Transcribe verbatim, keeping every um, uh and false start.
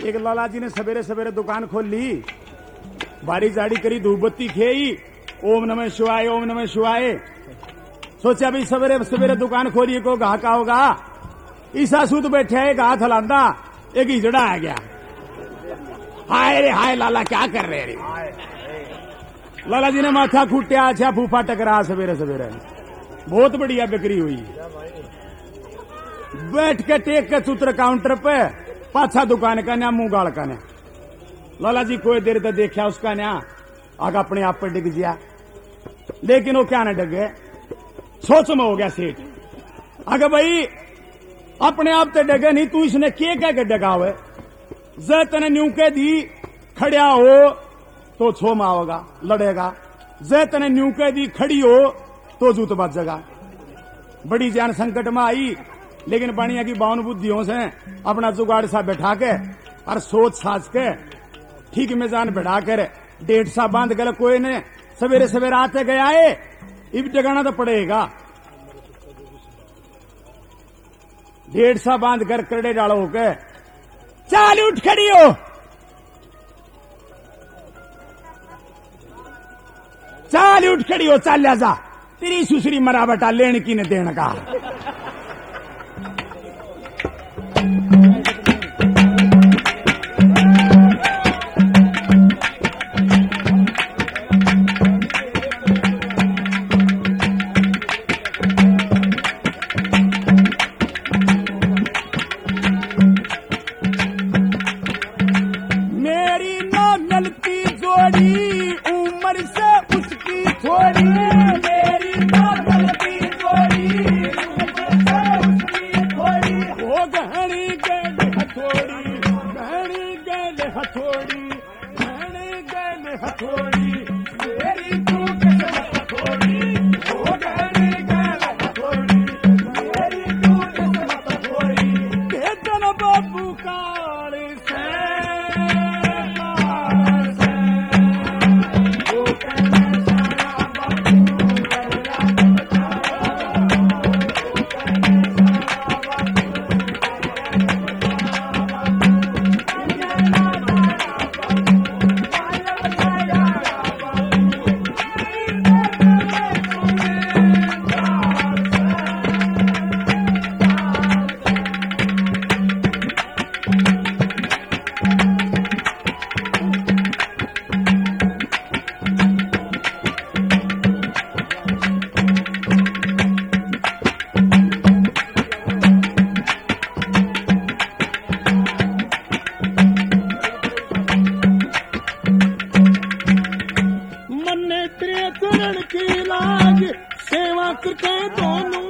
एक लाला जी ने सवेरे सवेरे दुकान खोल ली, बारी जाड़ी करी, धूप बत्ती खेई, ओम नमः शिवाय ओम नमः शिवाय। सोचा भी सवेरे सवेरे दुकान खोलिए को गाह का होगा। ईसा सूद बैठे एक हाथ हलांदा, एक हिजड़ा आ गया। हाय रे हाय लाला क्या कर रहे रे। लाला जी ने माथा खूटिया, अच्छा फूफा टकरा सवेरे सवेरे। बहुत बढ़िया बिक्री हुई। बैठ के टेक के सूत्र काउंटर पे, पाछा दुकान का न्या मुंह गाल का न्या। लाला जी कोई देर तक देखा उसका न्या, आग अपने आप पर डिग गया। लेकिन वो क्या न डगे, सोच में हो गया सेठ। अगर भाई अपने आप ते डगे नहीं, तू इसने के कह के डगा हुए। जे तने न्यू के दी खड़िया हो तो छो माओगा, लड़ेगा। जे तने न्यू के दी खड़ी हो तो जूत बचेगा। बड़ी जान संकट में आई, लेकिन बनिया की बावन बुद्धियों से अपना जुगाड़ सा बैठा के और सोच साच के ठीक में जान बैठा कर डेढ़ सा बांध कर कोई ने सवेरे सवेरे आते गया है, इब जगाना तो पड़ेगा। डेढ़ सा बांध कर करड़े डालो होके चाल उठ खड़ी हो, चाल उठ खड़ी हो, चाल ले जा, तेरी सुसरी मरा बटा लेने की ने देने का। मेरी ना गलती जोड़ी उम्र से उसकी थोड़ी, मेरी ना गलती जोड़ी उम्र से उसकी थोड़ी। वो गहरी गैल हथोड़ी, गहरी गैल हथोड़ी, गहरी गैल हथोड़ी, मेरी तू किस्मत हथोड़ी। वो गहरी गैल हथोड़ी, मेरी तू किस्मत हथोड़ी। तेतन बाबू काल से चरण की लाज सेवा करके दोनों